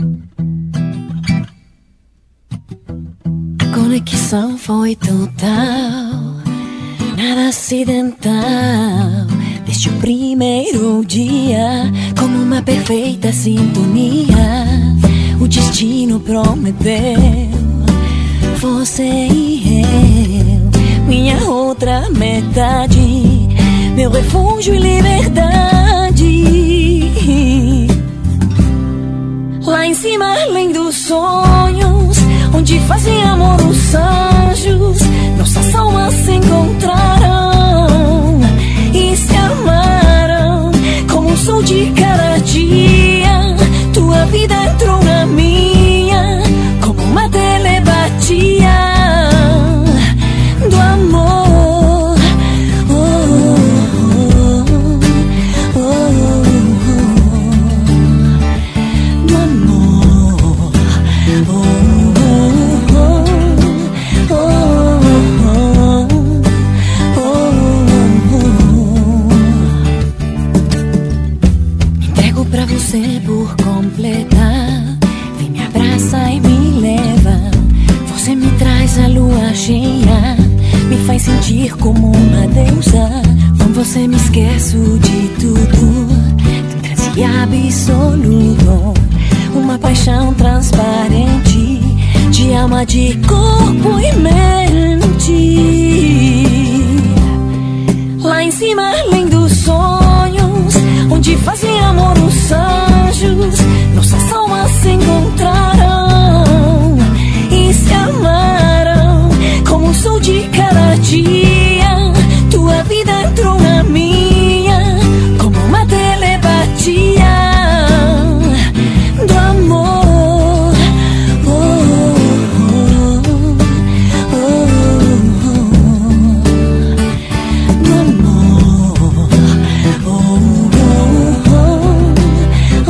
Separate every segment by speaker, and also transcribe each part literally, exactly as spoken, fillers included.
Speaker 1: A conexão foi total, nada acidental. Desde o primeiro dia, como uma perfeita sintonia, o destino prometeu você e eu, minha outra metade, meu refúgio e liberdade. Lá em cima, além dos sonhos, onde fazem amor os anjos, nossas almas se encontraram e se amaram. Como o sol de cada dia, tua vida entrou na minha, como uma telepatia do amor. Oh, oh, oh, oh, do amor. Oh, oh, oh, oh, oh. Entrego pra você por completar. Vem, me abraça e me leva. Você me traz a lua cheia, me faz sentir como uma deusa. Com você me esqueço de tudo, tem transe absoluto. Uma paixão transparente, de alma, de corpo e mente. Lá em cima, além dos sonhos, onde fazem amor os anjos, nossas almas se encontraram e se amaram. Como o sol de cada dia, tua vida entrou na minha, como uma telepatia do amor. Oh, oh, oh, oh, do amor. Oh, oh, oh,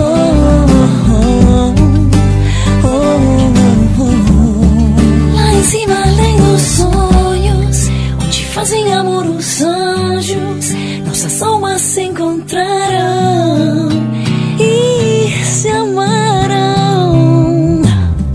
Speaker 1: oh, oh. Lá em cima, além dos sonhos, onde fazem amor os anjos, nossas almas se encontrarão e se amarão.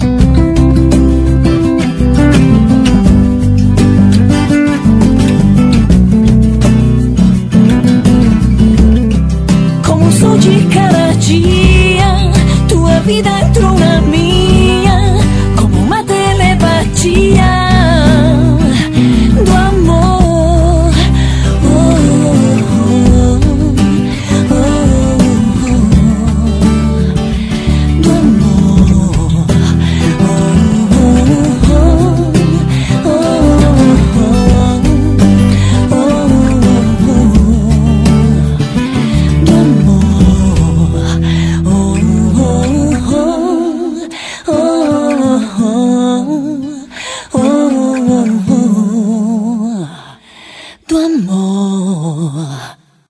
Speaker 1: Como o sol de cada dia, tua vida entrou na minha, como uma telepatia